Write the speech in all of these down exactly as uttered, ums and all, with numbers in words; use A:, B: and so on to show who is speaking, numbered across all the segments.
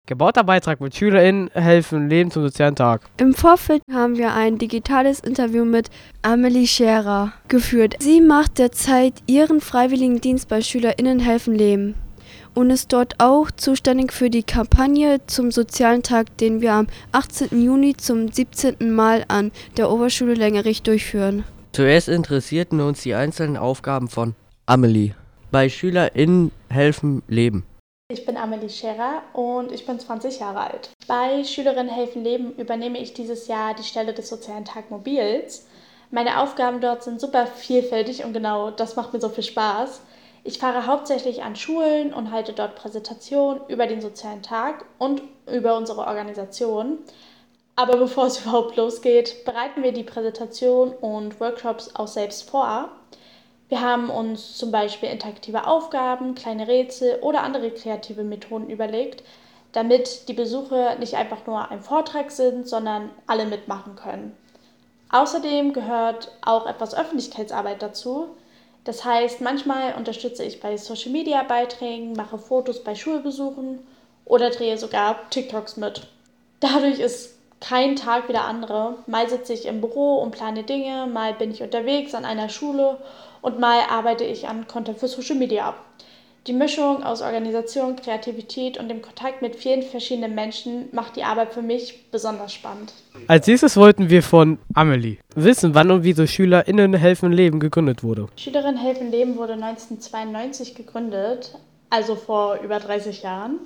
A: Gebauter Beitrag mit SchülerInnen helfen Leben zum sozialen Tag.
B: Im Vorfeld haben wir ein digitales Interview mit Amelie Scherer geführt. Sie macht derzeit ihren Freiwilligendienst bei SchülerInnen helfen Leben und ist dort auch zuständig für die Kampagne zum sozialen Tag, den wir am achtzehnten Juni zum siebzehnten Mal an der Oberschule Längerich durchführen.
C: Zuerst interessierten uns die einzelnen Aufgaben von Amelie bei SchülerInnen helfen Leben.
D: Ich bin Amelie Scherer und ich bin zwanzig Jahre alt. Bei Schülerinnen helfen Leben übernehme ich dieses Jahr die Stelle des sozialen Tag Mobils. Meine Aufgaben dort sind super vielfältig und genau das macht mir so viel Spaß. Ich fahre hauptsächlich an Schulen und halte dort Präsentationen über den sozialen Tag und über unsere Organisation. Aber bevor es überhaupt losgeht, bereiten wir die Präsentation und Workshops auch selbst vor. Wir haben uns zum Beispiel interaktive Aufgaben, kleine Rätsel oder andere kreative Methoden überlegt, damit die Besuche nicht einfach nur ein Vortrag sind, sondern alle mitmachen können. Außerdem gehört auch etwas Öffentlichkeitsarbeit dazu. Das heißt, manchmal unterstütze ich bei Social-Media-Beiträgen, mache Fotos bei Schulbesuchen oder drehe sogar TikToks mit. Dadurch ist kein Tag wie der andere. Mal sitze ich im Büro und plane Dinge, mal bin ich unterwegs an einer Schule und mal arbeite ich an Content für Social Media. Die Mischung aus Organisation, Kreativität und dem Kontakt mit vielen verschiedenen Menschen macht die Arbeit für mich besonders spannend.
A: Als nächstes wollten wir von Amelie wissen, wann und wieso SchülerInnen helfen Leben gegründet wurde.
D: Schülerinnen helfen Leben wurde neunzehnhundertzweiundneunzig gegründet, also vor über dreißig Jahren.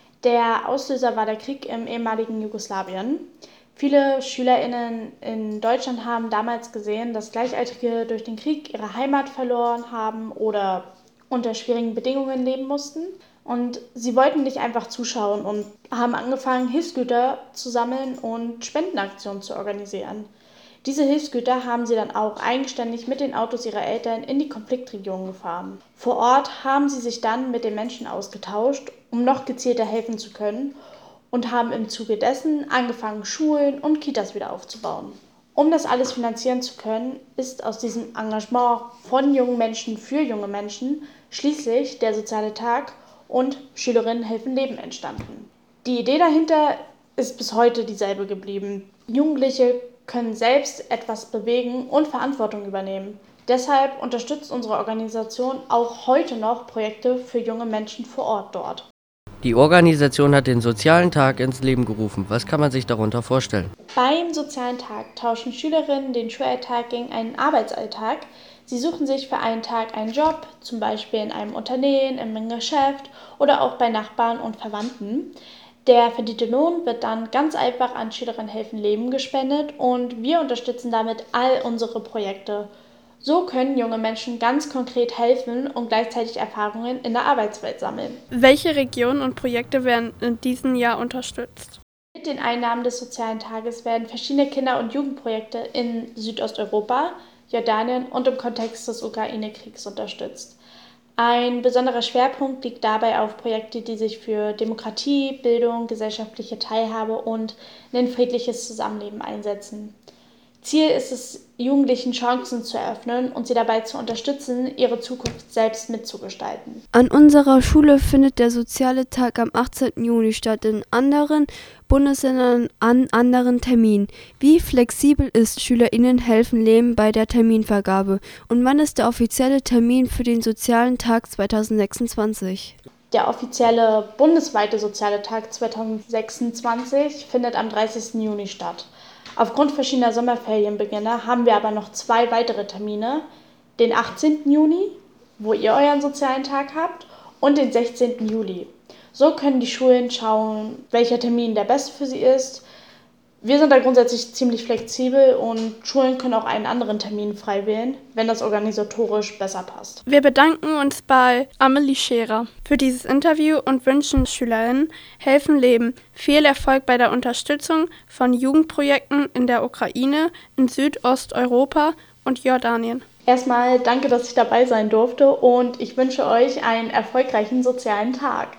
D: Der Auslöser war der Krieg im ehemaligen Jugoslawien. Viele SchülerInnen in Deutschland haben damals gesehen, dass Gleichaltrige durch den Krieg ihre Heimat verloren haben oder unter schwierigen Bedingungen leben mussten. Und sie wollten nicht einfach zuschauen und haben angefangen, Hilfsgüter zu sammeln und Spendenaktionen zu organisieren. Diese Hilfsgüter haben sie dann auch eigenständig mit den Autos ihrer Eltern in die Konfliktregionen gefahren. Vor Ort haben sie sich dann mit den Menschen ausgetauscht, um noch gezielter helfen zu können, und haben im Zuge dessen angefangen, Schulen und Kitas wieder aufzubauen. Um das alles finanzieren zu können, ist aus diesem Engagement von jungen Menschen für junge Menschen schließlich der soziale Tag und Schülerinnen helfen Leben entstanden. Die Idee dahinter ist bis heute dieselbe geblieben. Jugendliche können selbst etwas bewegen und Verantwortung übernehmen. Deshalb unterstützt unsere Organisation auch heute noch Projekte für junge Menschen vor Ort dort.
C: Die Organisation hat den sozialen Tag ins Leben gerufen. Was kann man sich darunter vorstellen?
D: Beim sozialen Tag tauschen Schülerinnen den Schulalltag gegen einen Arbeitsalltag. Sie suchen sich für einen Tag einen Job, zum Beispiel in einem Unternehmen, in einem Geschäft oder auch bei Nachbarn und Verwandten. Der verdiente Lohn wird dann ganz einfach an Schülerinnen helfen Leben gespendet und wir unterstützen damit all unsere Projekte. So können junge Menschen ganz konkret helfen und gleichzeitig Erfahrungen in der Arbeitswelt sammeln.
E: Welche Regionen und Projekte werden in diesem Jahr unterstützt?
D: Mit den Einnahmen des sozialen Tages werden verschiedene Kinder- und Jugendprojekte in Südosteuropa, Jordanien und im Kontext des Ukraine-Kriegs unterstützt. Ein besonderer Schwerpunkt liegt dabei auf Projekte, die sich für Demokratie, Bildung, gesellschaftliche Teilhabe und ein friedliches Zusammenleben einsetzen. Ziel ist es, Jugendlichen Chancen zu eröffnen und sie dabei zu unterstützen, ihre Zukunft selbst mitzugestalten.
B: An unserer Schule findet der soziale Tag am achtzehnten Juni statt, in anderen Bundesländern an anderen Terminen. Wie flexibel ist SchülerInnen helfen Leben bei der Terminvergabe? Und wann ist der offizielle Termin für den sozialen Tag zweitausendsechsundzwanzig?
D: Der offizielle bundesweite soziale Tag zweitausendsechsundzwanzig findet am dreißigsten Juni statt. Aufgrund verschiedener Sommerferienbeginne haben wir aber noch zwei weitere Termine, den achtzehnten Juni, wo ihr euren sozialen Tag habt, und den sechzehnten Juli. So können die Schulen schauen, welcher Termin der beste für sie ist. Wir sind da grundsätzlich ziemlich flexibel und Schulen können auch einen anderen Termin frei wählen, wenn das organisatorisch besser passt.
E: Wir bedanken uns bei Amelie Scherer für dieses Interview und wünschen SchülerInnen helfen Leben viel Erfolg bei der Unterstützung von Jugendprojekten in der Ukraine, in Südosteuropa und Jordanien.
D: Erstmal danke, dass ich dabei sein durfte und ich wünsche euch einen erfolgreichen sozialen Tag.